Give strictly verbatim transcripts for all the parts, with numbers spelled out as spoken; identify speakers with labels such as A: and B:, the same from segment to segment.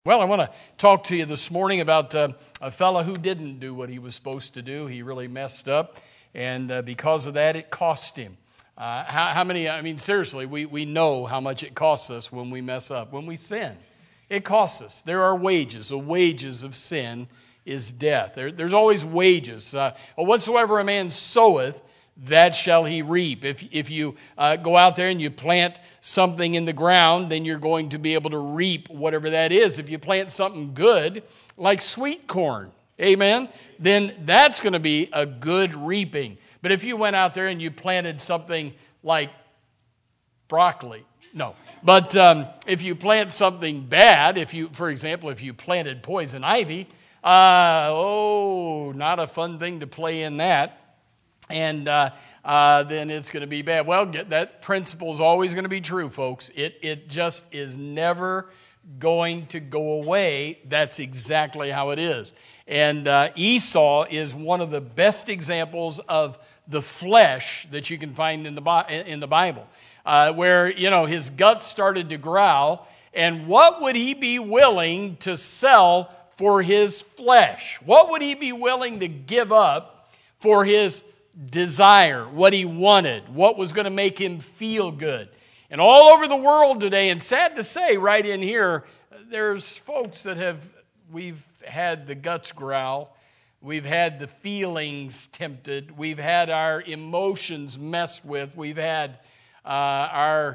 A: Well, I want to talk to you this morning about uh, a fellow who didn't do what he was supposed to do. He really messed up, and uh, because of that, it cost him. Uh, how, how many, I mean, seriously, we, we know how much it costs us when we mess up, when we sin. It costs us. There are wages. The wages of sin is death. There, there's always wages. Uh, whatsoever a man soweth, that shall he reap. If, if you uh, go out there and you plant something in the ground, then you're going to be able to reap whatever that is. If you plant something good, like sweet corn, amen, then that's going to be a good reaping. But if you went out there and you planted something like broccoli, no. But um, if you plant something bad, if you, for example, if you planted poison ivy, uh, oh, not a fun thing to play in that. And uh, uh, then it's going to be bad. Well, get, that principle is always going to be true, folks. It it just is never going to go away. That's exactly how it is. And uh, Esau is one of the best examples of the flesh that you can find in the in the Bible, uh, where you know his guts started to growl. And what would he be willing to sell for his flesh? What would he be willing to give up for his desire, what he wanted, what was going to make him feel good? And all over the world today, and sad to say, right in here, there's folks that have, we've had the guts growl, we've had the feelings tempted, we've had our emotions messed with, we've had uh, our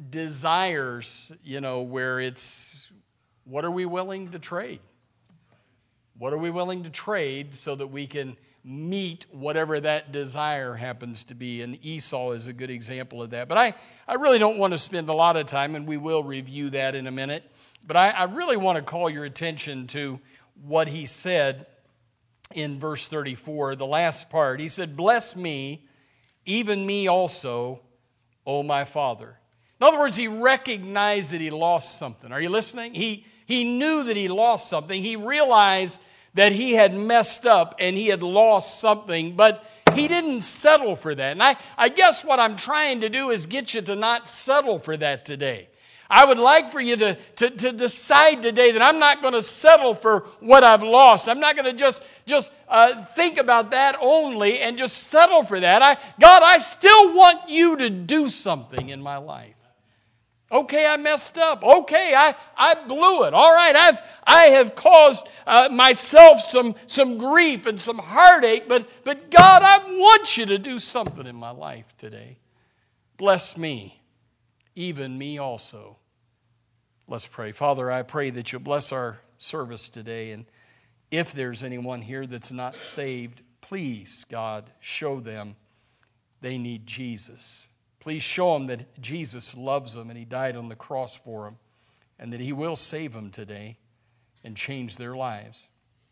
A: desires, you know, where it's, what are we willing to trade? What are we willing to trade so that we can meet whatever that desire happens to be? And Esau is a good example of that. But I, I really don't want to spend a lot of time, and we will review that in a minute. But I, I really want to call your attention to what he said in verse thirty-four, the last part. He said, "Bless me, even me also, O my Father." In other words, he recognized that he lost something. Are you listening? He, he knew that he lost something. He realized that he had messed up and he had lost something, but he didn't settle for that. And I, I guess what I'm trying to do is get you to not settle for that today. I would like for you to, to, to decide today that I'm not going to settle for what I've lost. I'm not going to just, just uh, think about that only and just settle for that. I, God, I still want you to do something in my life. Okay, I messed up. Okay, I, I blew it. All right, I've I have caused uh, myself some some grief and some heartache, but but God, I want you to do something in my life today. Bless me, even me also. Let's pray. Father, I pray that you'll bless our service today, and if there's anyone here that's not saved, please, God, show them they need Jesus. Please show them that Jesus loves them and he died on the cross for them and that he will save them today and change their lives.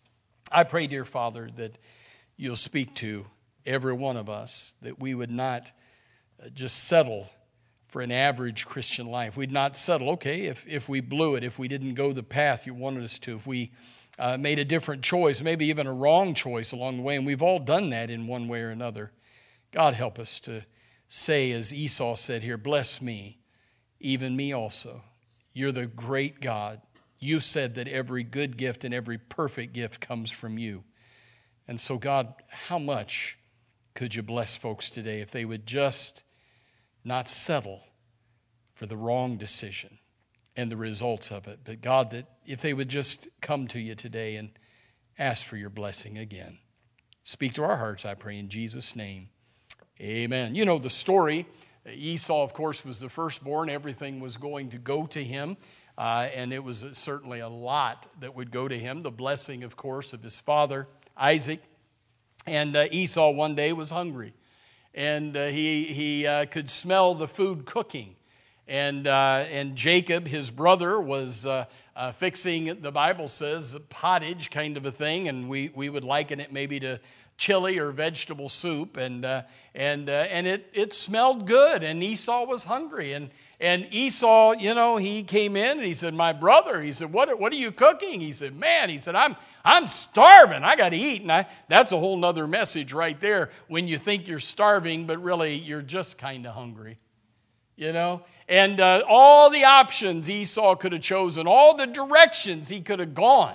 A: I pray, dear Father, that you'll speak to every one of us, that we would not just settle for an average Christian life. We'd not settle, okay, if, if we blew it, if we didn't go the path you wanted us to, if we uh, made a different choice, maybe even a wrong choice along the way, and we've all done that in one way or another. God, help us to say, as Esau said here, bless me, even me also. You're the great God. You said that every good gift and every perfect gift comes from you. And so, God, how much could you bless folks today if they would just not settle for the wrong decision and the results of it, but God, that if they would just come to you today and ask for your blessing again. Speak to our hearts, I pray, in Jesus' name. Amen. You know the story. Esau, of course, was the firstborn. Everything was going to go to him, uh, and it was certainly a lot that would go to him. The blessing, of course, of his father, Isaac. And uh, Esau one day was hungry, and uh, he, he uh, could smell the food cooking. And, uh, and Jacob, his brother, was uh, uh, fixing, the Bible says, pottage kind of a thing, and we, we would liken it maybe to chili or vegetable soup, and uh, and uh, and it it smelled good, and Esau was hungry, and and Esau, you know, he came in and he said, "My brother," he said, "What what are you cooking?" He said, "Man," he said, "I'm I'm starving. I got to eat." And I, that's a whole nother message right there. When you think you're starving, but really you're just kind of hungry. you know. And uh, all the options Esau could have chosen, all the directions he could have gone.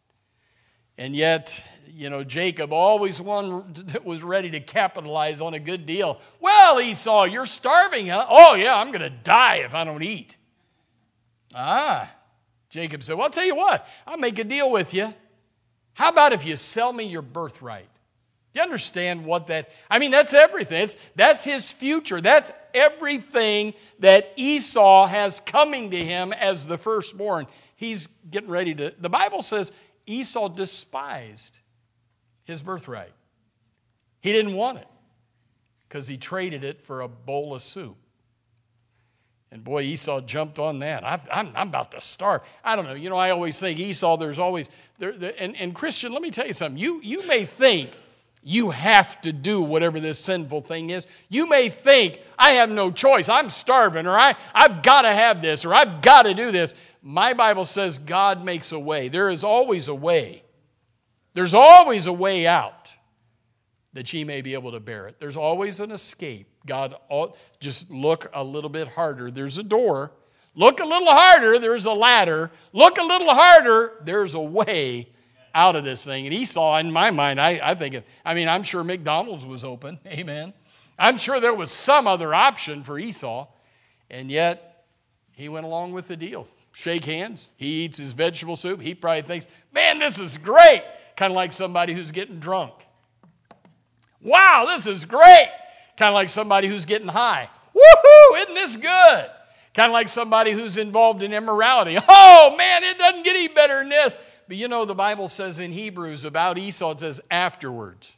A: And yet, you know, Jacob, always one that was ready to capitalize on a good deal. Well, Esau, you're starving, huh? Oh, yeah, I'm going to die if I don't eat. Ah, Jacob said, well, I'll tell you what, I'll make a deal with you. How about if you sell me your birthright? Do you understand what that, I mean, that's everything. It's, that's his future. That's everything that Esau has coming to him as the firstborn. He's getting ready to, the Bible says Esau despised his birthright. He didn't want it because he traded it for a bowl of soup. And boy, Esau jumped on that. I, I'm, I'm about to starve. I don't know. You know, I always think Esau, there's always, there, there, and, and Christian, let me tell you something. You, you may think you have to do whatever this sinful thing is. You may think, I have no choice. I'm starving, or I, I've got to have this, or I've got to do this. My Bible says God makes a way. There is always a way. There's always a way out that ye may be able to bear it. There's always an escape. God, just look a little bit harder. There's a door. Look a little harder. There's a ladder. Look a little harder. There's a way out of this thing. And Esau, in my mind, I, I think, I mean, I'm sure McDonald's was open. Amen. I'm sure there was some other option for Esau. And yet, he went along with the deal. Shake hands. He eats his vegetable soup. He probably thinks, man, this is great. Kind of like somebody who's getting drunk. Wow, this is great. Kind of like somebody who's getting high. Woohoo, isn't this good? Kind of like somebody who's involved in immorality. Oh, man, it doesn't get any better than this. But you know, the Bible says in Hebrews about Esau, it says afterwards.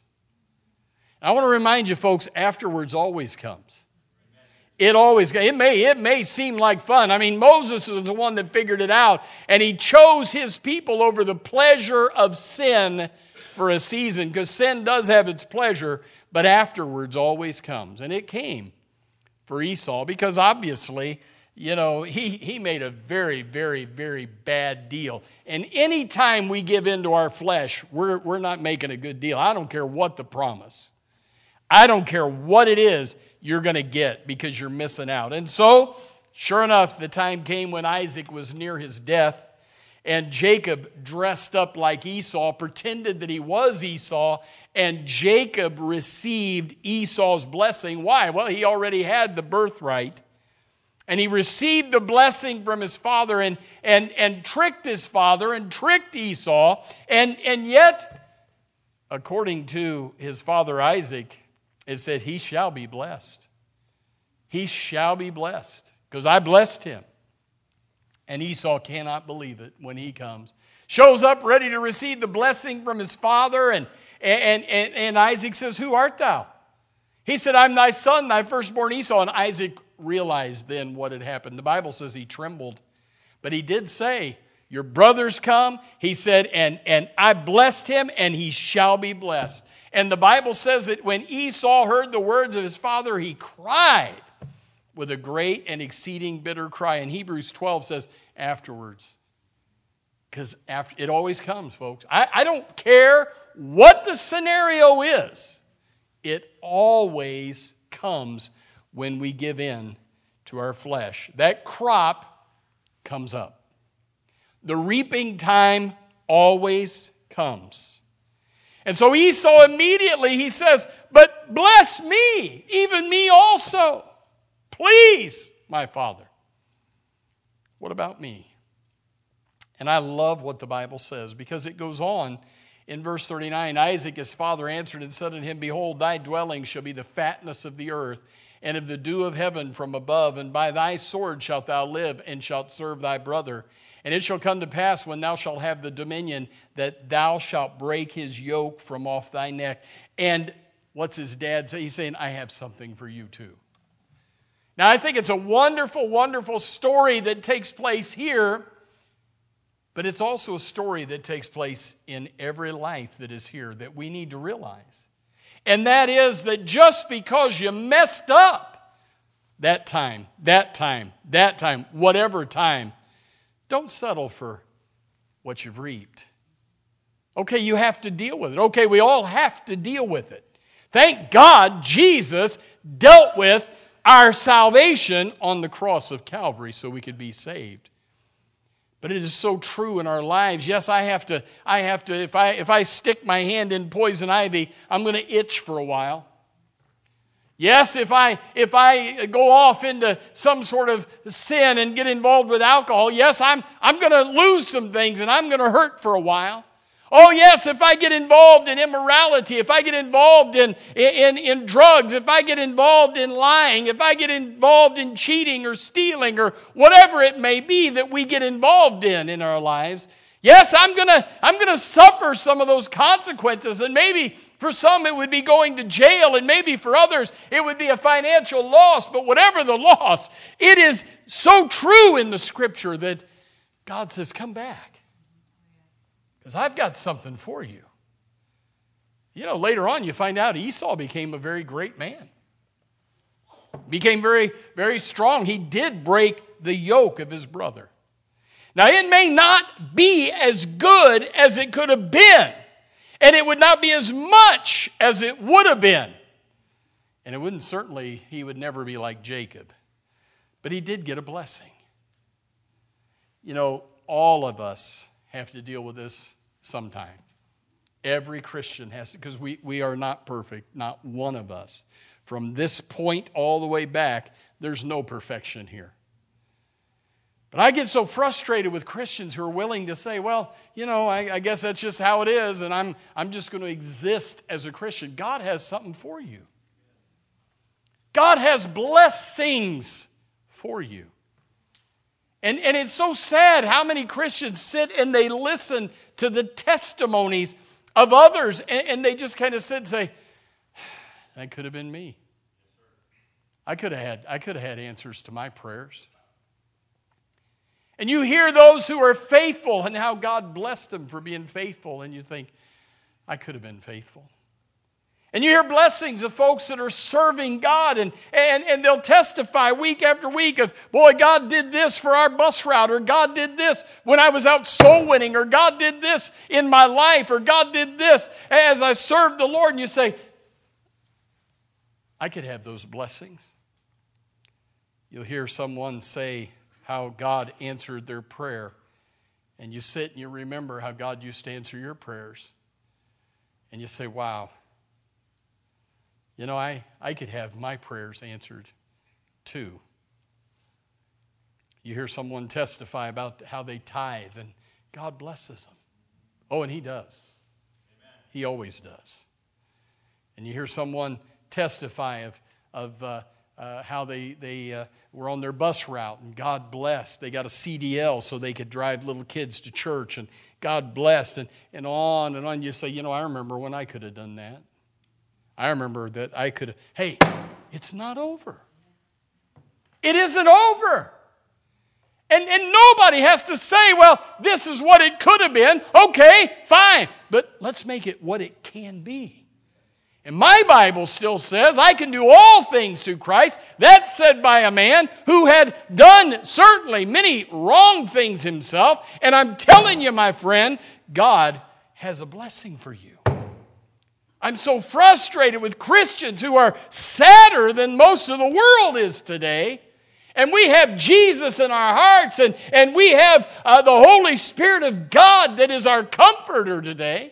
A: I want to remind you, folks, afterwards always comes. It always, it may, it may seem like fun. I mean, Moses is the one that figured it out, and he chose his people over the pleasure of sin for a season, because sin does have its pleasure, but afterwards always comes. And it came for Esau, because obviously, you know, he, he made a very, very, very bad deal. And any time we give in to our flesh, we're, we're not making a good deal. I don't care what the promise. I don't care what it is you're going to get, because you're missing out. And so, sure enough, the time came when Isaac was near his death, and Jacob dressed up like Esau, pretended that he was Esau, and Jacob received Esau's blessing. Why? Well, he already had the birthright, and he received the blessing from his father, and, and, and tricked his father and tricked Esau, and, and yet, according to his father Isaac, it said, he shall be blessed. He shall be blessed, because I blessed him. And Esau cannot believe it when he comes. Shows up ready to receive the blessing from his father. And, and, and, and Isaac says, who art thou? He said, I'm thy son, thy firstborn Esau. And Isaac realized then what had happened. The Bible says he trembled. But he did say, your brothers come. He said, and, and I blessed him, and he shall be blessed. And the Bible says that when Esau heard the words of his father, he cried with a great and exceeding bitter cry. And Hebrews twelve says, afterwards. Because after, it always comes, folks. I, I don't care what the scenario is. It always comes when we give in to our flesh. That crop comes up. The reaping time always comes. And so Esau immediately, he says, but bless me, even me also. Please, my father. What about me? And I love what the Bible says, because it goes on in verse thirty-nine. Isaac, his father, answered and said unto him, behold, thy dwelling shall be the fatness of the earth, and of the dew of heaven from above, and by thy sword shalt thou live, and shalt serve thy brother. And it shall come to pass, when thou shalt have the dominion, that thou shalt break his yoke from off thy neck. And what's his dad say? He's saying, I have something for you too. Now, I think it's a wonderful, wonderful story that takes place here, but it's also a story that takes place in every life that is here that we need to realize. And that is that just because you messed up that time, that time, that time, whatever time, don't settle for what you've reaped. Okay, you have to deal with it. Okay, we all have to deal with it. Thank God Jesus dealt with our salvation on the cross of Calvary so we could be saved. But it is so true in our lives. Yes, I have to, I have to, if I if I stick my hand in poison ivy, I'm going to itch for a while. Yes, if I if I go off into some sort of sin and get involved with alcohol, yes, I'm I'm going to lose some things and I'm going to hurt for a while. Oh yes, if I get involved in immorality, if I get involved in, in, in drugs, if I get involved in lying, if I get involved in cheating or stealing or whatever it may be that we get involved in in our lives, yes, I'm gonna I'm gonna suffer some of those consequences, and maybe for some it would be going to jail, and maybe for others it would be a financial loss. But whatever the loss, it is so true in the Scripture that God says, "Come back. Because I've got something for you." You know, later on you find out Esau became a very great man. Became very, very strong. He did break the yoke of his brother. Now, it may not be as good as it could have been. And it would not be as much as it would have been. And it wouldn't certainly, he would never be like Jacob. But he did get a blessing. You know, all of us have to deal with this sometime. Every Christian has to, because we, we are not perfect, not one of us. From this point all the way back, there's no perfection here. But I get so frustrated with Christians who are willing to say, well, you know, I, I guess that's just how it is, and I'm, I'm just going to exist as a Christian. God has something for you. God has blessings for you. And, and it's so sad how many Christians sit and they listen to the testimonies of others, and, and they just kind of sit and say, that could have been me. I could have had, I could have had answers to my prayers. And you hear those who are faithful and how God blessed them for being faithful, and you think, I could have been faithful. And you hear blessings of folks that are serving God, and, and, and they'll testify week after week of, boy, God did this for our bus route, or God did this when I was out soul winning, or God did this in my life, or God did this as I served the Lord. And you say, I could have those blessings. You'll hear someone say how God answered their prayer, and you sit and you remember how God used to answer your prayers, and you say, wow. You know, I, I could have my prayers answered too. You hear someone testify about how they tithe, and God blesses them. Oh, and He does. Amen. He always does. And you hear someone testify of, of uh, uh, how they, they uh, were on their bus route, and God blessed. They got a C D L so they could drive little kids to church, and God blessed, and, and on and on. You say, you know, I remember when I could have done that. I remember that I could, hey, it's not over. It isn't over. And, and nobody has to say, well, this is what it could have been. Okay, fine. But let's make it what it can be. And my Bible still says, I can do all things through Christ. That's said by a man who had done certainly many wrong things himself. And I'm telling you, my friend, God has a blessing for you. I'm so frustrated with Christians who are sadder than most of the world is today. And we have Jesus in our hearts, and, and we have uh, the Holy Spirit of God that is our comforter today.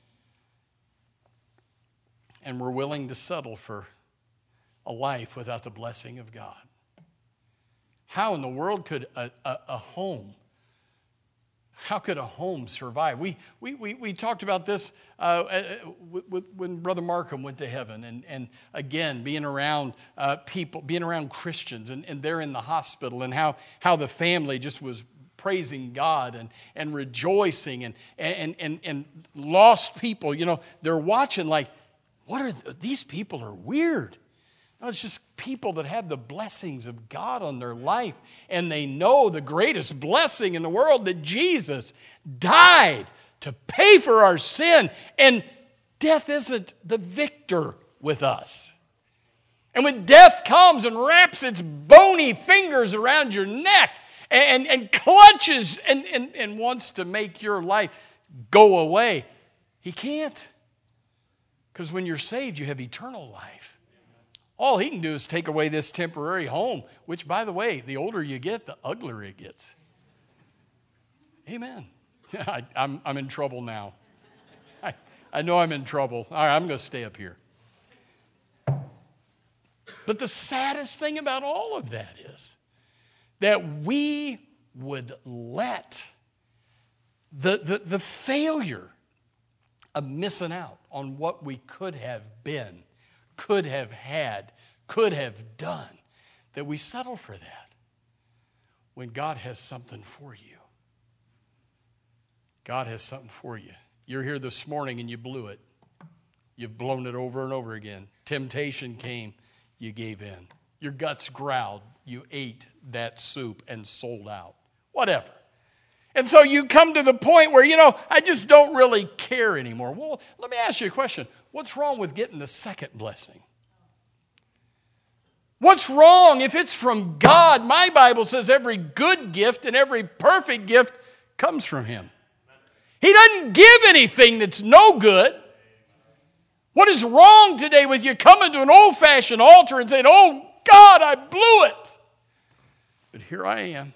A: And we're willing to settle for a life without the blessing of God. How in the world could a, a, a home How could a home survive? We we we, we talked about this uh, w- w- when Brother Markham went to heaven, and, and again being around uh, people, being around Christians, and, and they're in the hospital, and how how the family just was praising God and, and rejoicing, and, and and and lost people. You know, they're watching like, what are th- these people are weird. No, it's just people that have the blessings of God on their life, and they know the greatest blessing in the world, that Jesus died to pay for our sin, and death isn't the victor with us. And when death comes and wraps its bony fingers around your neck and, and clutches and, and, and wants to make your life go away, he can't. Because when you're saved, you have eternal life. All he can do is take away this temporary home, which, by the way, the older you get, the uglier it gets. Amen. I, I'm, I'm in trouble now. I, I know I'm in trouble. All right, I'm going to stay up here. But the saddest thing about all of that is that we would let the, the, the failure of missing out on what we could have been, could have had, could have done, that we settle for that when God has something for you. God has something for you. You're here this morning and you blew it. You've blown it over and over again. Temptation came, you gave in. Your guts growled, you ate that soup and sold out. Whatever. And so you come to the point where, you know, I just don't really care anymore. Well, let me ask you a question. What's wrong with getting the second blessing? What's wrong if it's from God? My Bible says every good gift and every perfect gift comes from Him. He doesn't give anything that's no good. What is wrong today with you coming to an old-fashioned altar and saying, oh, God, I blew it. But here I am.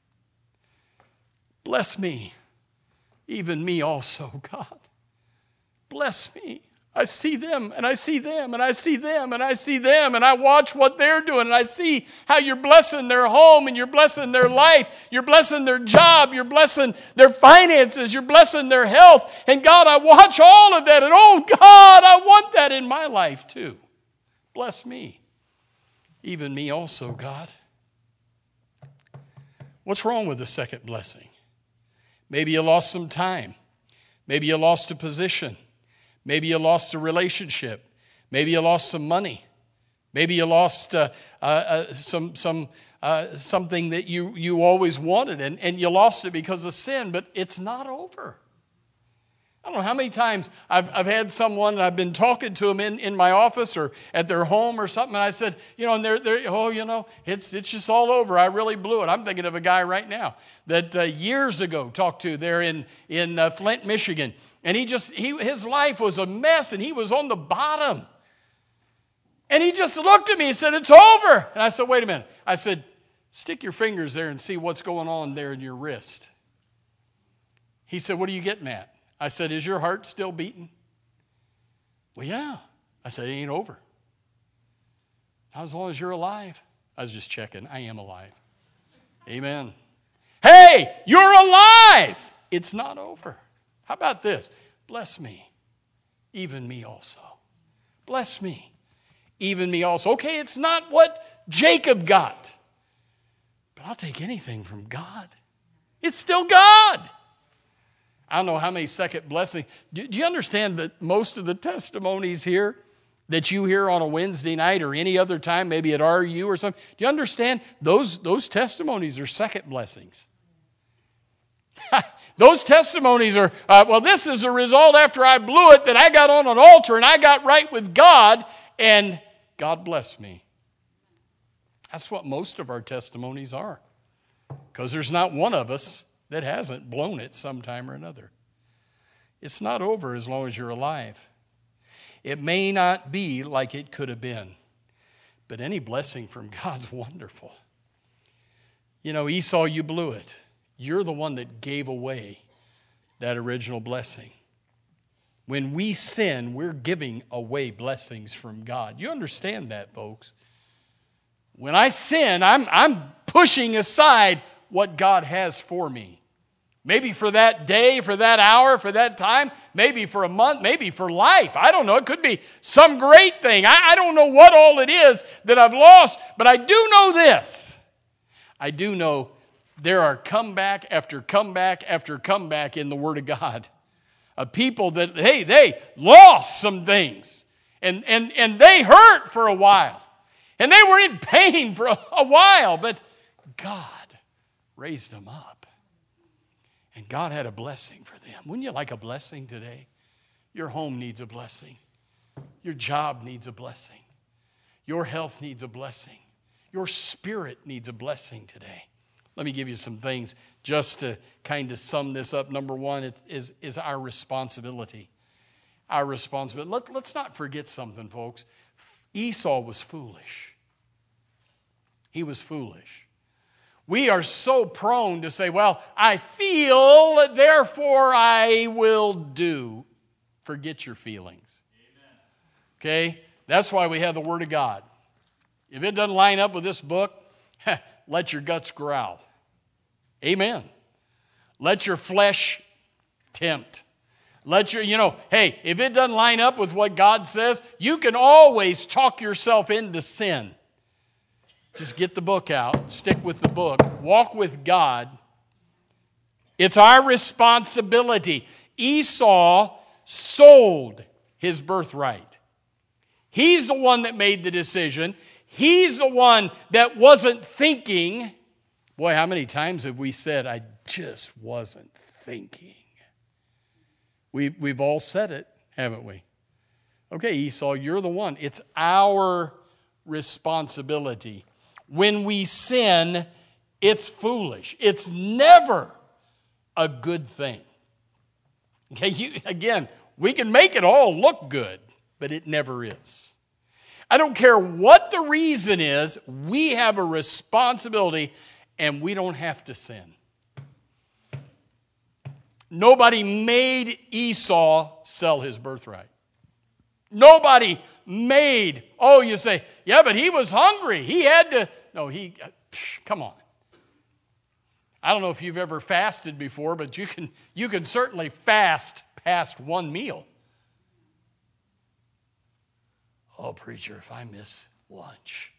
A: Bless me, even me also, God. Bless me. I see them, and I see them, and I see them, and I see them, and I watch what they're doing, and I see how you're blessing their home, and you're blessing their life, you're blessing their job, you're blessing their finances, you're blessing their health. And God, I watch all of that, and oh God, I want that in my life too. Bless me, even me also, God. What's wrong with the second blessing? Maybe you lost some time. Maybe you lost a position. Maybe you lost a relationship. Maybe you lost some money. Maybe you lost uh, uh, uh, some some uh, something that you, you always wanted, and, and you lost it because of sin, but it's not over. I don't know how many times I've, I've had someone, and I've been talking to them in, in my office or at their home or something, and I said, you know, and they're, they're oh, you know, it's it's just all over. I really blew it. I'm thinking of a guy right now that uh, years ago talked to there in, in uh, Flint, Michigan, and he just, he his life was a mess, and he was on the bottom. And he just looked at me and said, it's over. And I said, wait a minute. I said, stick your fingers there and see what's going on there in your wrist. He said, what are you getting at? I said, is your heart still beating? Well, yeah. I said, it ain't over. Not as long as you're alive. I was just checking. I am alive. Amen. Hey, you're alive. It's not over. How about this? Bless me, even me also. Bless me, even me also. Okay, it's not what Jacob got, but I'll take anything from God. It's still God. I don't know how many second blessings. Do, do you understand that most of the testimonies here that you hear on a Wednesday night or any other time, maybe at R U or something, do you understand those, those testimonies are second blessings? Those testimonies are, uh, well, this is a result after I blew it that I got on an altar and I got right with God and God blessed me. That's what most of our testimonies are, because there's not one of us that hasn't blown it sometime or another. It's not over as long as you're alive. It may not be like it could have been, but any blessing from God's wonderful. You know, Esau, you blew it. You're the one that gave away that original blessing. When we sin, we're giving away blessings from God. You understand that, folks? When I sin, I'm, I'm pushing aside what God has for me. Maybe for that day, for that hour, for that time, maybe for a month, maybe for life. I don't know. It could be some great thing. I, I don't know what all it is that I've lost, but I do know this. I do know there are comeback after comeback after comeback in the Word of God of people that, hey, they lost some things, and, and, and they hurt for a while, and they were in pain for a, a while, but God raised them up. And God had a blessing for them. Wouldn't you like a blessing today? Your home needs a blessing. Your job needs a blessing. Your health needs a blessing. Your spirit needs a blessing today. Let me give you some things just to kind of sum this up. Number one it is, is our responsibility. Our responsibility. Let, let's not forget something, folks. Esau was foolish. He was foolish. We are so prone to say, well, I feel, therefore I will do. Forget your feelings. Amen. Okay? That's why we have the Word of God. If it doesn't line up with this book, let your guts growl. Amen. Let your flesh tempt. Let your, you know, hey, if it doesn't line up with what God says, you can always talk yourself into sin. Just get the book out, stick with the book, walk with God. It's our responsibility. Esau sold his birthright. He's the one that made the decision. He's the one that wasn't thinking. Boy, how many times have we said, I just wasn't thinking? We, we've all said it, haven't we? Okay, Esau, you're the one. It's our responsibility. When we sin, it's foolish. It's never a good thing. Okay, you, again, we can make it all look good, but it never is. I don't care what the reason is, we have a responsibility and we don't have to sin. Nobody made Esau sell his birthright. Nobody made, oh, you say, yeah, but he was hungry. He had to, no, he, psh, come on. I don't know if you've ever fasted before, but you can, you can certainly fast past one meal. Oh, preacher, if I miss lunch,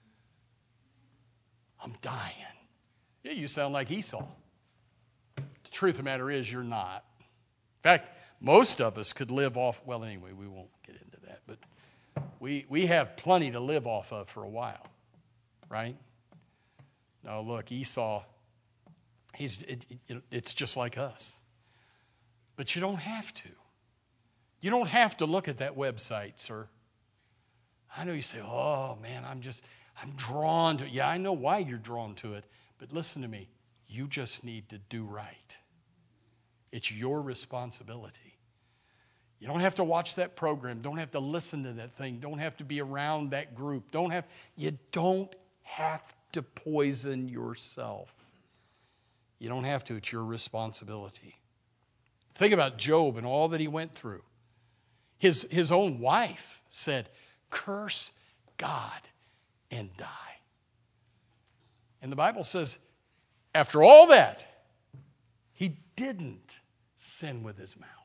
A: I'm dying. Yeah, you sound like Esau. The truth of the matter is you're not. In fact, most of us could live off, well, anyway, we won't get into that, but we, we have plenty to live off of for a while, right? Now, look, Esau, he's it, it, it's just like us. But you don't have to. You don't have to look at that website, sir. I know you say, oh, man, I'm just, I'm drawn to it. Yeah, I know why you're drawn to it, but listen to me. You just need to do right. It's your responsibility. You don't have to watch that program. Don't have to listen to that thing. Don't have to be around that group. Don't have, you don't have to poison yourself. You don't have to. It's your responsibility. Think about Job and all that he went through. His, his own wife said, curse God and die. And the Bible says, after all that, he didn't sin with his mouth.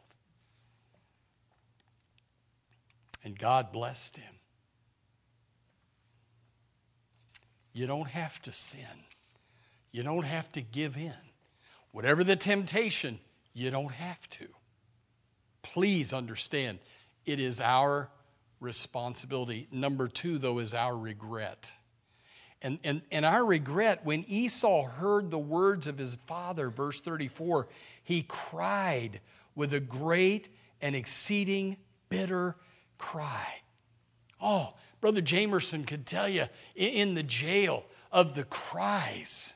A: And God blessed him. You don't have to sin. You don't have to give in. Whatever the temptation, you don't have to. Please understand, it is our responsibility. Number two, though, is our regret. And, and, and our regret, when Esau heard the words of his father, verse thirty-four, he cried with a great and exceeding bitter cry. Oh, Brother Jamerson could tell you in the jail of the cries.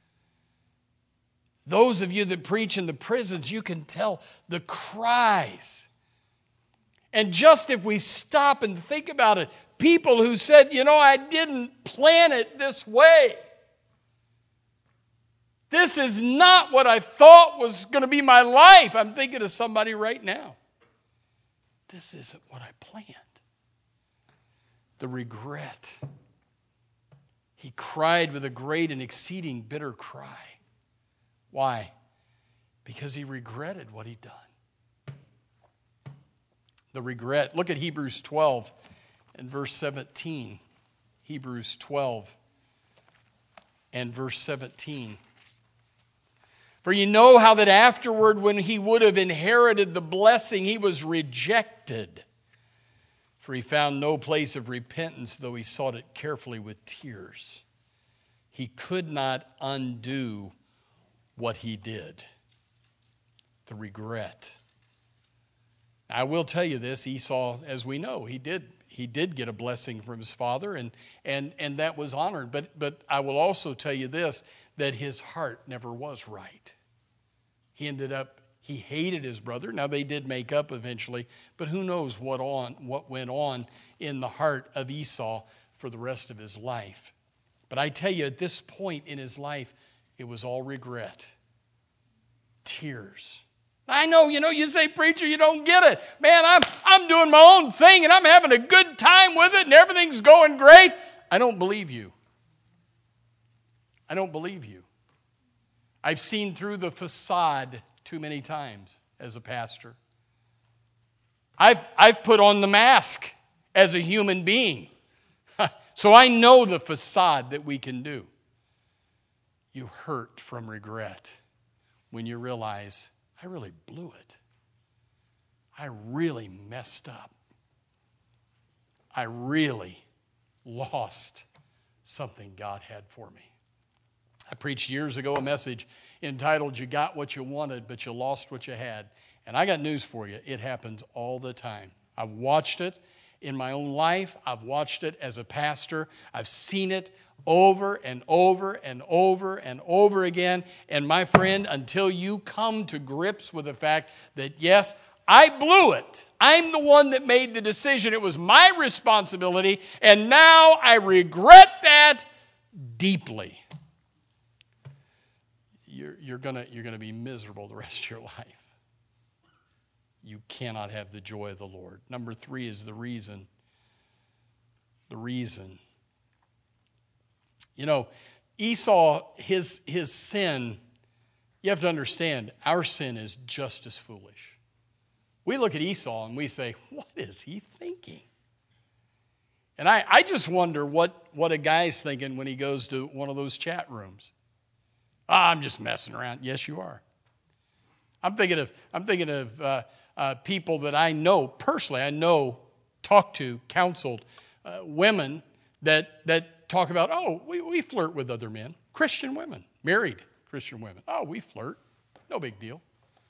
A: Those of you that preach in the prisons, you can tell the cries. And just if we stop and think about it, people who said, you know, I didn't plan it this way. This is not what I thought was going to be my life. I'm thinking of somebody right now. This isn't what I planned. The regret. He cried with a great and exceeding bitter cry. Why? Because he regretted what he'd done. The regret. Look at Hebrews twelve and verse seventeen. Hebrews twelve and verse seventeen. For you know how that afterward, when he would have inherited the blessing, he was rejected. For he found no place of repentance, though he sought it carefully with tears. He could not undo what he did. The regret. I will tell you this, Esau, as we know, he did he did get a blessing from his father, and and and that was honored. But but I will also tell you this, that his heart never was right. He ended up He hated his brother. Now, they did make up eventually, but who knows what on what went on in the heart of Esau for the rest of his life. But I tell you, at this point in his life, it was all regret. Tears. I know, you know, you say, preacher, you don't get it. Man, I'm, I'm doing my own thing, and I'm having a good time with it, and everything's going great. I don't believe you. I don't believe you. I've seen through the facade too many times as a pastor. I've, I've put on the mask as a human being. So I know the facade that we can do. You hurt from regret when you realize, I really blew it. I really messed up. I really lost something God had for me. I preached years ago a message entitled, You Got What You Wanted, but You Lost What You Had. And I got news for you. It happens all the time. I've watched it in my own life. I've watched it as a pastor. I've seen it over and over and over and over again. And my friend, until you come to grips with the fact that, yes, I blew it. I'm the one that made the decision. It was my responsibility. And now I regret that deeply. You're, you're gonna, you're gonna be miserable the rest of your life. You cannot have the joy of the Lord. Number three is the reason. The reason. You know, Esau, his, his sin, you have to understand, our sin is just as foolish. We look at Esau and we say, what is he thinking? And I, I just wonder what, what a guy's thinking when he goes to one of those chat rooms. Ah, I'm just messing around. Yes, you are. I'm thinking of I'm thinking of uh, uh, people that I know personally. I know, talked to, counseled uh, women that that talk about. Oh, we, we flirt with other men, Christian women, married Christian women. Oh, we flirt, no big deal.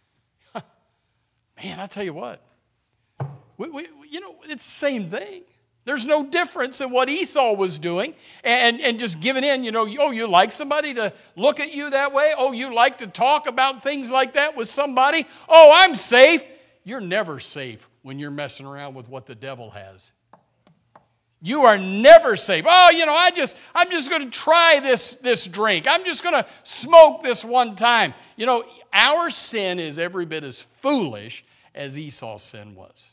A: Man, I tell you what, we, we you know it's the same thing. There's no difference in what Esau was doing and, and just giving in, you know, oh, you like somebody to look at you that way? Oh, you like to talk about things like that with somebody? Oh, I'm safe. You're never safe when you're messing around with what the devil has. You are never safe. Oh, you know, I just, I'm just going to try this, this drink. I'm just going to smoke this one time. You know, our sin is every bit as foolish as Esau's sin was.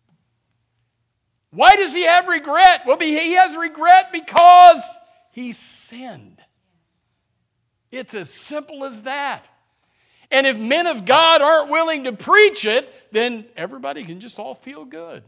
A: Why does he have regret? Well, he has regret because he sinned. It's as simple as that. And if men of God aren't willing to preach it, then everybody can just all feel good.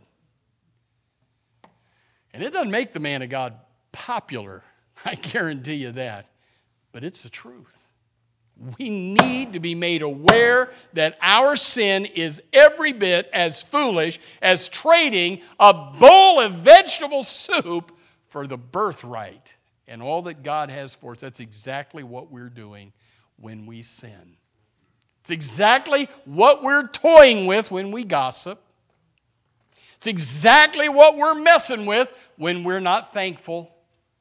A: And it doesn't make the man of God popular, I guarantee you that. But it's the truth. We need to be made aware that our sin is every bit as foolish as trading a bowl of vegetable soup for the birthright and all that God has for us. That's exactly what we're doing when we sin. It's exactly what we're toying with when we gossip. It's exactly what we're messing with when we're not thankful.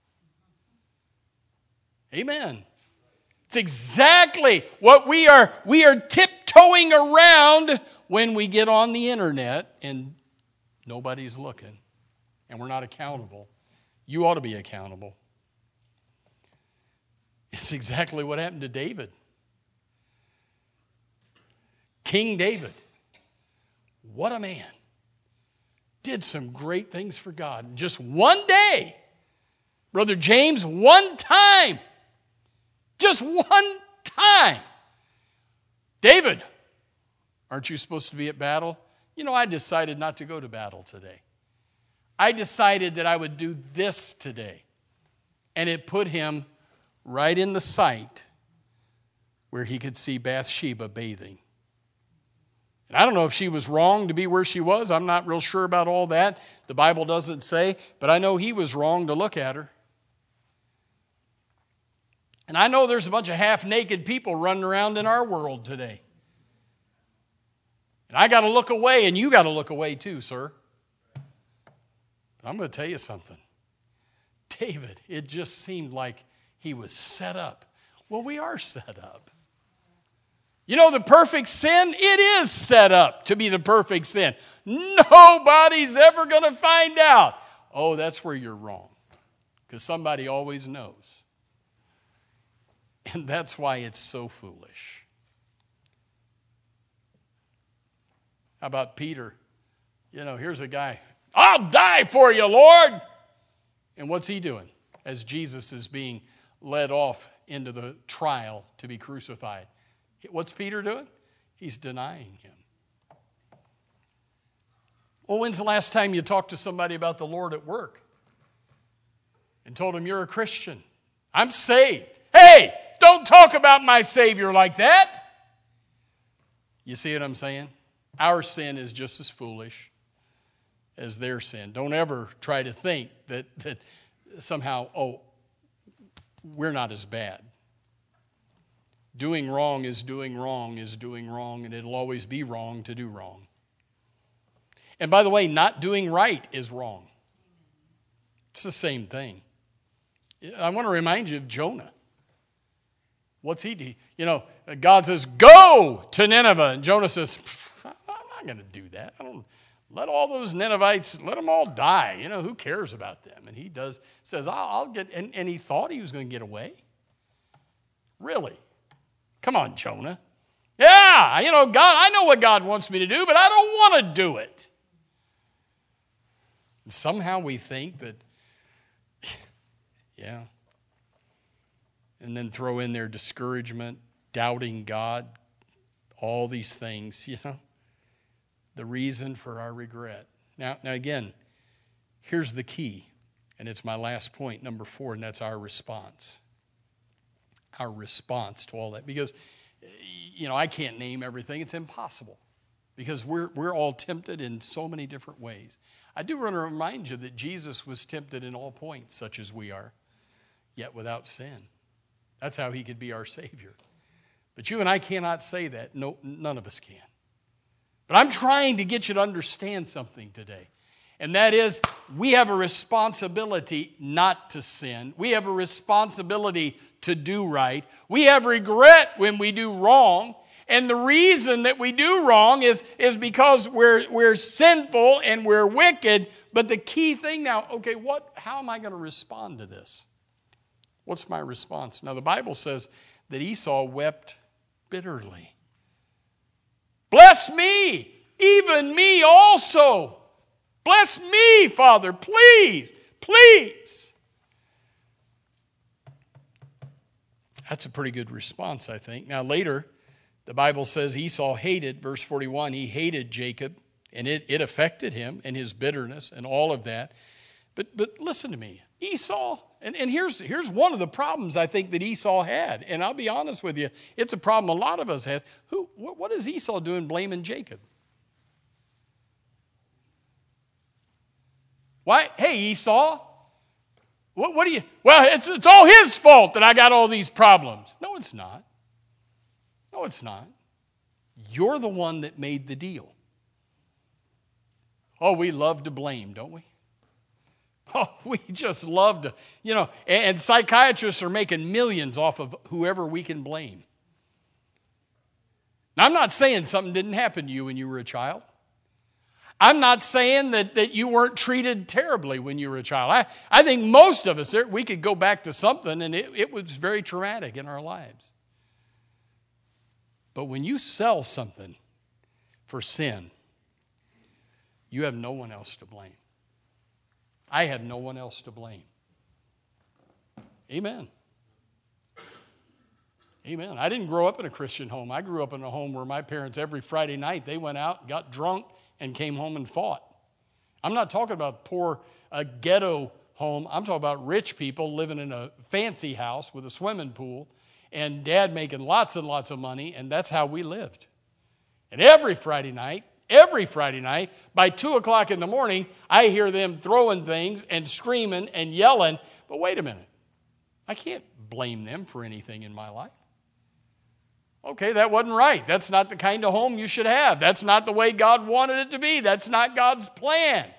A: Amen. It's exactly what we are, we are tiptoeing around when we get on the internet and nobody's looking and we're not accountable. You ought to be accountable. It's exactly what happened to David. King David. What a man. Did some great things for God. Just one day. Brother James, one time. Just one time. David, aren't you supposed to be at battle? You know, I decided not to go to battle today. I decided that I would do this today. And it put him right in the sight where he could see Bathsheba bathing. And I don't know if she was wrong to be where she was. I'm not real sure about all that. The Bible doesn't say. But I know he was wrong to look at her. And I know there's a bunch of half-naked people running around in our world today. And I got to look away, and you got to look away too, sir. But I'm going to tell you something. David, it just seemed like he was set up. Well, we are set up. You know, the perfect sin, it is set up to be the perfect sin. Nobody's ever going to find out. Oh, that's where you're wrong. Because somebody always knows. And that's why it's so foolish. How about Peter? You know, here's a guy, I'll die for you, Lord. And what's he doing as Jesus is being led off into the trial to be crucified? What's Peter doing? He's denying him. Well, when's the last time you talked to somebody about the Lord at work and told them you're a Christian? I'm saved. Hey, don't talk about my Savior like that. You see what I'm saying? Our sin is just as foolish as their sin. Don't ever try to think that, that somehow, oh, we're not as bad. Doing wrong is doing wrong is doing wrong, and it'll always be wrong to do wrong. And by the way, not doing right is wrong. It's the same thing. I want to remind you of Jonah. What's he do? You know, God says, go to Nineveh. And Jonah says, I'm not going to do that. I don't let all those Ninevites, let them all die. You know, who cares about them? And he does, says, I'll, I'll get, and, and he thought he was going to get away. Really? Come on, Jonah. Yeah, you know, God, I know what God wants me to do, but I don't want to do it. And somehow we think that, yeah. And then throw in their discouragement, doubting God, all these things, you know. The reason for our regret. Now, now again, here's the key, and it's my last point, number four, and that's our response. Our response to all that. Because, you know, I can't name everything. It's impossible. Because we're, we're all tempted in so many different ways. I do want to remind you that Jesus was tempted in all points, such as we are, yet without sin. That's how he could be our Savior. But you and I cannot say that. No, none of us can. But I'm trying to get you to understand something today. And that is, we have a responsibility not to sin. We have a responsibility to do right. We have regret when we do wrong. And the reason that we do wrong is, is because we're, we're sinful and we're wicked. But the key thing now, okay, what? How am I going to respond to this? What's my response? Now, the Bible says that Esau wept bitterly. Bless me, even me also. Bless me, Father, please, please. That's a pretty good response, I think. Now, later, the Bible says Esau hated, verse forty-one, he hated Jacob, and it, it affected him and his bitterness and all of that. But but listen to me, Esau, and, and here's, here's one of the problems I think that Esau had. And I'll be honest with you, it's a problem a lot of us have. Who? What, what is Esau doing blaming Jacob? Why? Hey, Esau, what, what do you, well, it's, it's all his fault that I got all these problems. No, it's not. No, it's not. You're the one that made the deal. Oh, we love to blame, don't we? Oh, we just love to, you know, and, and psychiatrists are making millions off of whoever we can blame. Now, I'm not saying something didn't happen to you when you were a child. I'm not saying that, that you weren't treated terribly when you were a child. I, I think most of us, we could go back to something and it, it was very traumatic in our lives. But when you sell something for sin, you have no one else to blame. I have no one else to blame. Amen. Amen. I didn't grow up in a Christian home. I grew up in a home where my parents, every Friday night, they went out, got drunk, and came home and fought. I'm not talking about poor uh, ghetto home. I'm talking about rich people living in a fancy house with a swimming pool and dad making lots and lots of money, and that's how we lived. And every Friday night, every Friday night, by two o'clock in the morning, I hear them throwing things and screaming and yelling. But wait a minute. I can't blame them for anything in my life. Okay, that wasn't right. That's not the kind of home you should have. That's not the way God wanted it to be. That's not God's plan.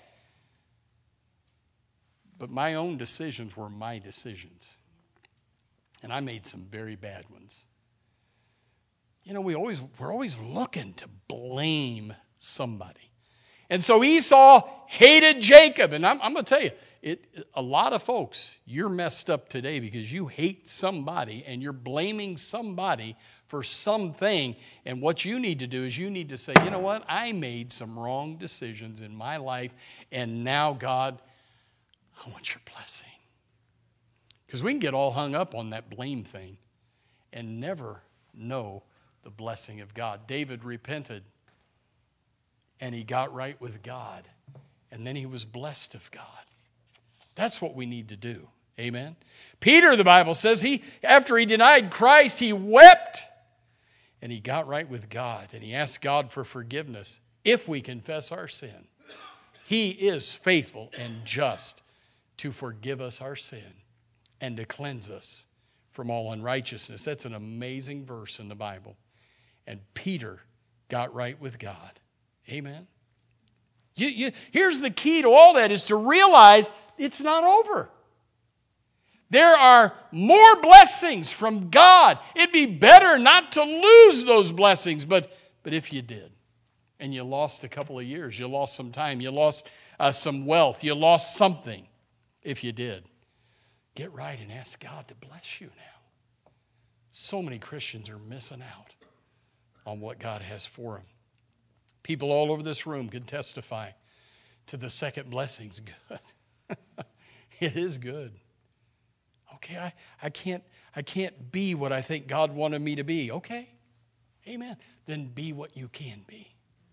A: But my own decisions were my decisions. And I made some very bad ones. you know, we always, we're always looking to blame somebody. And so Esau hated Jacob. And I'm, I'm going to tell you, it, a lot of folks, you're messed up today because you hate somebody and you're blaming somebody for something. And what you need to do is you need to say, you know what? I made some wrong decisions in my life. And now, God, I want your blessing. Because we can get all hung up on that blame thing and never know the blessing of God. David repented and he got right with God. And then he was blessed of God. That's what we need to do. Amen. Peter, the Bible says, he after he denied Christ, he wept and he got right with God. And he asked God for forgiveness if we confess our sin. He is faithful and just to forgive us our sin and to cleanse us from all unrighteousness. That's an amazing verse in the Bible. And Peter got right with God. Amen. You, you, here's the key to all that is to realize it's not over. There are more blessings from God. It'd be better not to lose those blessings, but, but if you did, and you lost a couple of years, you lost some time, you lost uh, some wealth, you lost something, if you did, get right and ask God to bless you now. So many Christians are missing out on what God has for them. People all over this room can testify to the second blessing's good. It is good. Okay, I, I can't I can't be what I think God wanted me to be. Okay, amen. Then be what you can be.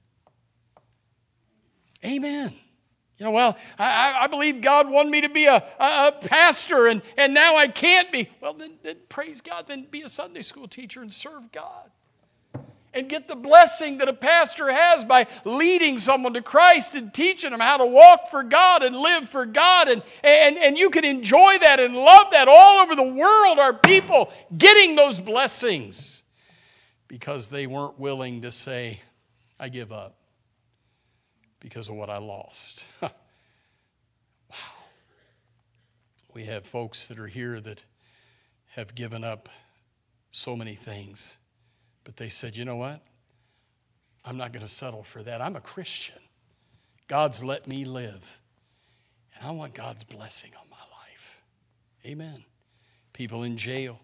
A: Amen. You know, well, I, I believe God wanted me to be a, a, a pastor, and, and now I can't be. Well, then, then praise God. Then be a Sunday school teacher and serve God. And get the blessing that a pastor has by leading someone to Christ and teaching them how to walk for God and live for God. And, and, and you can enjoy that and love that. All over the world are people getting those blessings because they weren't willing to say, I give up because of what I lost. Wow. We have folks that are here that have given up so many things. But they said, you know what? I'm not going to settle for that. I'm a Christian. God's let me live. And I want God's blessing on my life. Amen. People in jail.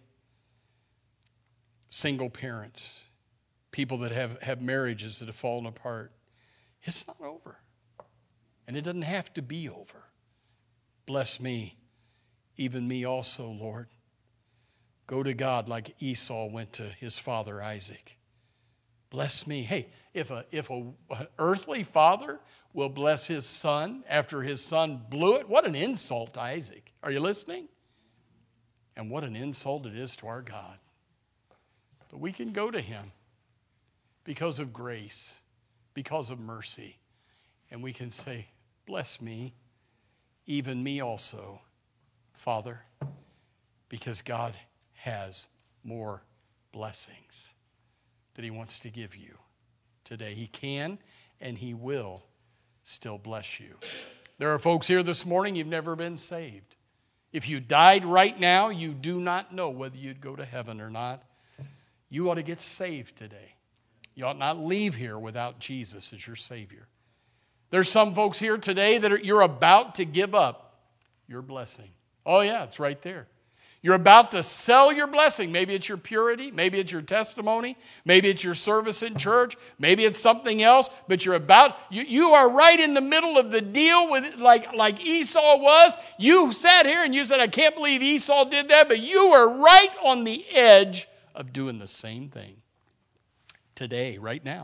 A: Single parents. People that have, have marriages that have fallen apart. It's not over. And it doesn't have to be over. Bless me, even me also, Lord. Go to God like Esau went to his father Isaac. Bless me. Hey, if a if a an earthly father will bless his son after his son blew it, what an insult to Isaac. Are you listening? And what an insult it is to our God. But we can go to him because of grace, because of mercy. And we can say, bless me, even me also, Father, because God has more blessings that he wants to give you today. He can and he will still bless you. There are folks here this morning, you've never been saved. If you died right now, you do not know whether you'd go to heaven or not. You ought to get saved today. You ought not leave here without Jesus as your Savior. There's some folks here today that are, you're about to give up your blessing. Oh yeah, it's right there. You're about to sell your blessing. Maybe it's your purity. Maybe it's your testimony. Maybe it's your service in church. Maybe it's something else. But you're about, you, you are right in the middle of the deal with like, like Esau was. You sat here and you said, I can't believe Esau did that. But you are right on the edge of doing the same thing today, right now.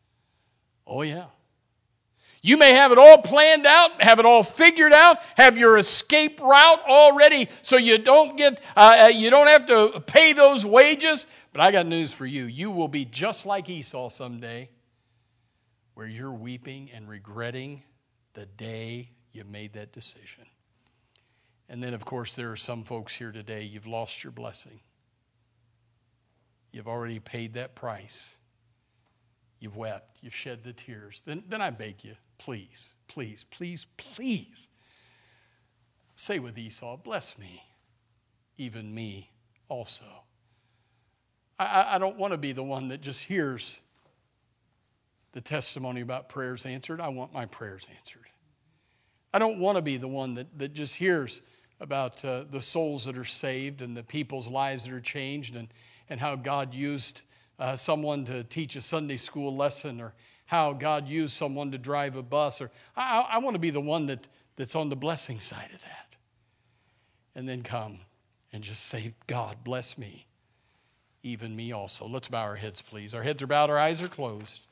A: Oh yeah. You may have it all planned out, have it all figured out, have your escape route already so you don't get, uh, you don't have to pay those wages. But I got news for you. You will be just like Esau someday where you're weeping and regretting the day you made that decision. And then, of course, there are some folks here today, you've lost your blessing. You've already paid that price. You've wept. You've shed the tears. Then, then I beg you, please, please, please, please, say with Esau, bless me, even me also. I, I don't want to be the one that just hears the testimony about prayers answered. I want my prayers answered. I don't want to be the one that, that just hears about uh, the souls that are saved and the people's lives that are changed, and, and how God used uh, someone to teach a Sunday school lesson, or how God used someone to drive a bus. Or I, I want to be the one that, that's on the blessing side of that. And then come and just say, God, bless me, even me also. Let's bow our heads, please. Our heads are bowed, our eyes are closed.